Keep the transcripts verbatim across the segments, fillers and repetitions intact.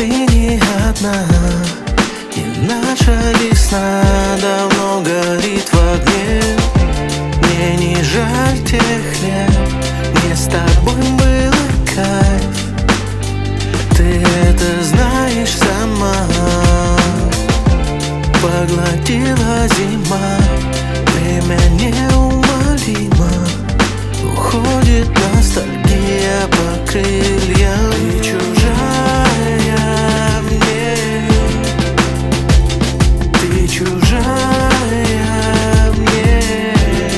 ты не одна, и наша весна давно горит в огне. Мне не жаль тех лет, мне с тобой было кайф. Ты это знаешь сама. Поглотила зима, время неумолимо. Уходит ностальгия по крыльям. Ты чужая мне, ты чужая мне,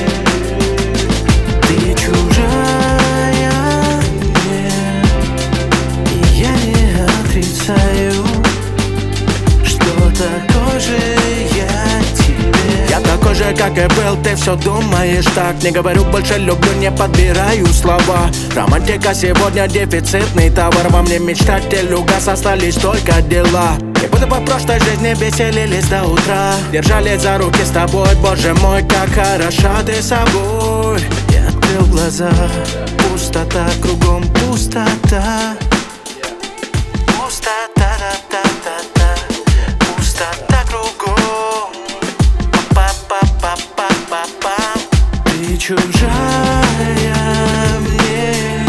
ты чужая мне. И я не отрицаю, что такой же я тебе. Я такой же, как и был, ты все думаешь так. Не говорю больше люблю, не подбираю слова. Романтика сегодня дефицитный товар. Во мне мечтатель угас, остались только дела. И будто бы в прошлой жизни веселились до утра. Держали за руки с тобой, боже мой, как хороша ты собой. Я открыл глаза, пустота, кругом пустота. Пустота, та-та-та-та, пустота кругом. Па-па-па-па-па-па. Ты чужая мне,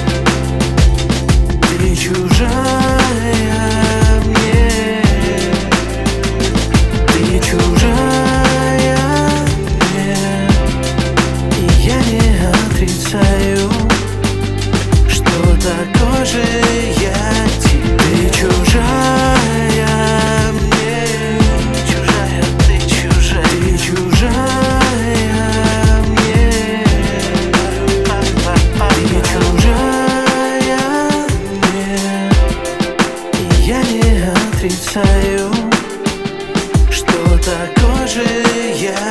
ты чужая мне, ты чужая мне. И я не отрицаю, что такой же я тебе. Ты чужая мне, чужая, ты чужая, ты чужая мне, ты чужая мне. И я не отрицаю, что такой же я